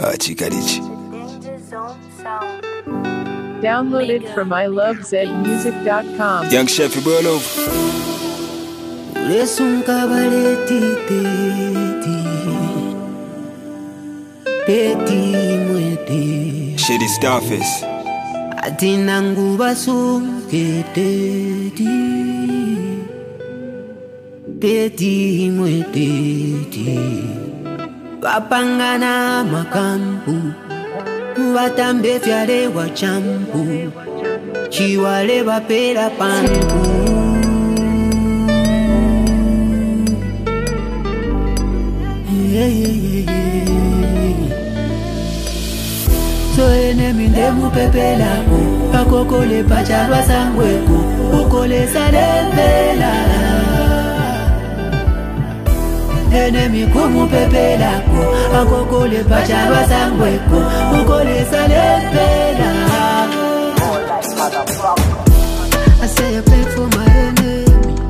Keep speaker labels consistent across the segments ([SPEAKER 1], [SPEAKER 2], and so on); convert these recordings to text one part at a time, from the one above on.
[SPEAKER 1] Chikadichi.
[SPEAKER 2] Download it from ilovezmusic.com.
[SPEAKER 1] Young Chef Ibrolo. Shady Starface.
[SPEAKER 3] Atinangu basuke teti mweteti wapangana makampu watambe fyale wa champu chiwale wapela pangu so enemi ndemu pepelako pakokole pachalwa sangweko ukole salembela enemi kumu pepelako pakokole pachalwa sangweko ukole salembela. I say I pray for my enemy,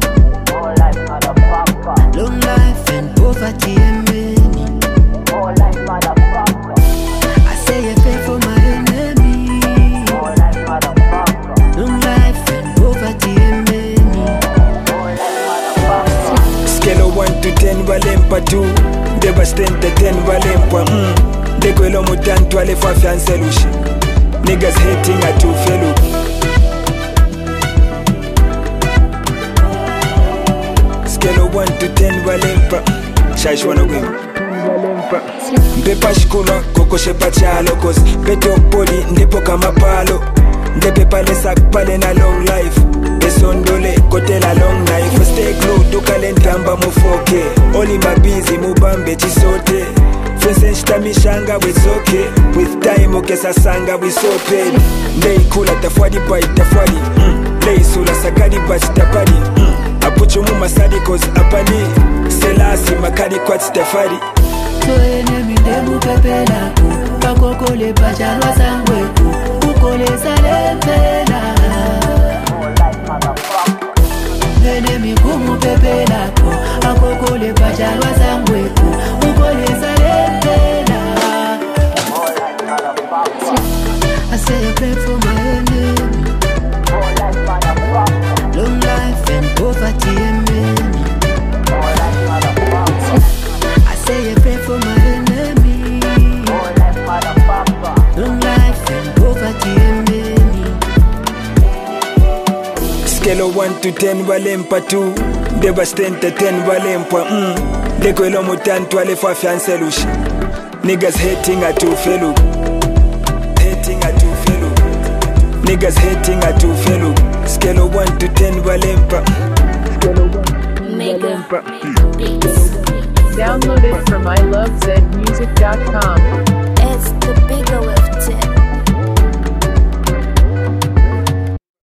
[SPEAKER 3] long life and poverty and many. I say I pray for my enemy, long life and poverty and many.
[SPEAKER 1] Scale of 1 to 10 valempa 2. Devastate 10 valempa Dekwelo mutantu alefa fiancelushi. Niggas hating at two fellow. Scale of 1 to 10 valempa Shash wanna win Mpepa shikula koko shepa chalo cause peto poli ndipo kama palo Ndepe pale sak pale na long life Esondole kote la long knife Stay glue dukale ntamba mufoke Oli mabizi mubambe chisote Fensen shtamishanga it's okay With time okesa sanga we so paid Ndei kula tafwadi pai tafwadi Lei sula sakadi basi tapadi Apuchumu masadi cause apani Selasi makadi kwa titafari
[SPEAKER 3] so enemi ndemu pepelako pakokole pachalwa sangweko ukole salembela enemi kumu pepelako akokole pachalwa sangweko ukole salembela. I say I pray for my enemy, long life and poverty and many. I say I pray for my enemy, long life and poverty and many.
[SPEAKER 1] Scale of 1 to 10 valempa 2. Devastate 10 valempa Dekwelo mutantu alefa fiancelushi. Niggas hating at two fellow. Hating at two fellow. Niggas hating at two fellow. Scale of 1 to 10 valempa.
[SPEAKER 2] Download it from ilovezmusic.com.